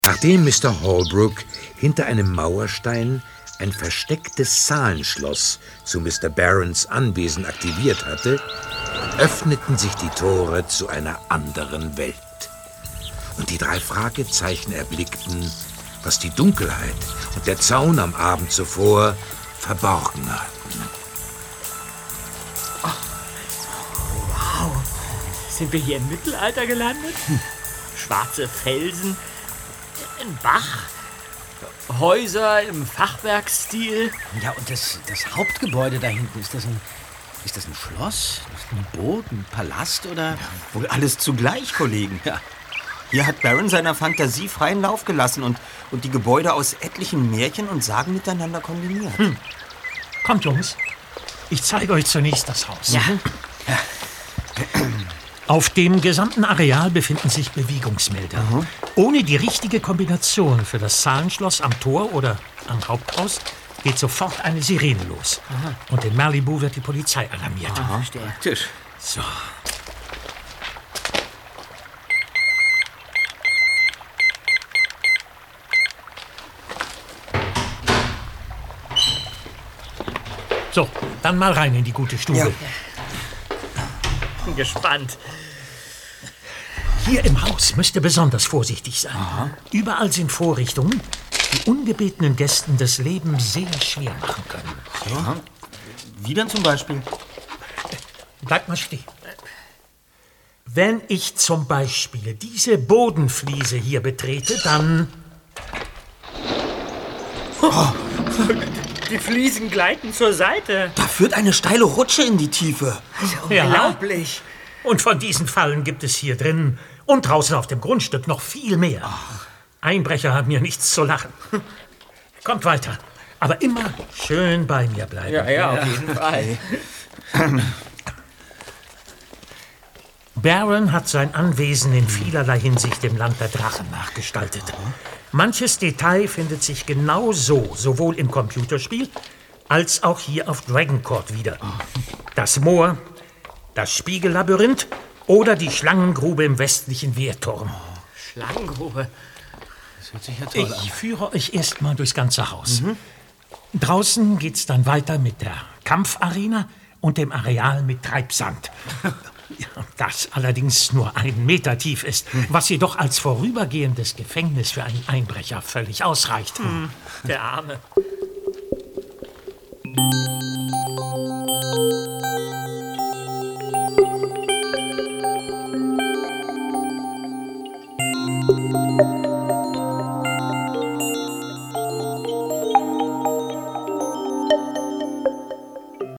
Nachdem Mr. Holbrook hinter einem Mauerstein ein verstecktes Zahlenschloss zu Mr. Barrons Anwesen aktiviert hatte, öffneten sich die Tore zu einer anderen Welt. Und die 3 Fragezeichen erblickten, was die Dunkelheit und der Zaun am Abend zuvor verborgen hatten. Wow, sind wir hier im Mittelalter gelandet? Schwarze Felsen, ein Bach, Häuser im Fachwerkstil. Ja, und das Hauptgebäude da hinten, ist das ein Schloss, ein Burg, ein Palast oder? Ja, wohl alles zugleich, Kollegen. Ja. Hier hat Barron seiner Fantasie freien Lauf gelassen und die Gebäude aus etlichen Märchen und Sagen miteinander kombiniert. Kommt, Jungs. Ich zeige euch zunächst das Haus. Ja. Auf dem gesamten Areal befinden sich Bewegungsmelder. Ohne die richtige Kombination für das Zahlenschloss am Tor oder am Haupthaus geht sofort eine Sirene los. Und in Malibu wird die Polizei alarmiert. Praktisch. So. So, dann mal rein in die gute Stube. Ja. Bin gespannt. Hier im Haus müsst ihr besonders vorsichtig sein. Überall sind Vorrichtungen, die ungebetenen Gästen das Leben sehr schwer machen können. Ja. Wie denn zum Beispiel? Bleibt mal stehen. Wenn ich zum Beispiel diese Bodenfliese hier betrete, dann... Die Fliesen gleiten zur Seite. Da führt eine steile Rutsche in die Tiefe. Ja. Unglaublich. Und von diesen Fallen gibt es hier drin und draußen auf dem Grundstück noch viel mehr. Einbrecher haben hier nichts zu lachen. Kommt weiter, aber immer schön bei mir bleiben. Ja, auf jeden Fall. Barron hat sein Anwesen in vielerlei Hinsicht dem Land der Drachen nachgestaltet. Manches Detail findet sich genau so, sowohl im Computerspiel als auch hier auf Dragoncourt wieder. Das Moor, das Spiegellabyrinth oder die Schlangengrube im westlichen Wehrturm. Schlangengrube. Das hört sich ja toll an. Ich führe euch erstmal durchs ganze Haus. Draußen geht's dann weiter mit der Kampfarena und dem Areal mit Treibsand. Das allerdings nur 1 Meter tief ist, was jedoch als vorübergehendes Gefängnis für einen Einbrecher völlig ausreicht. Der Arme.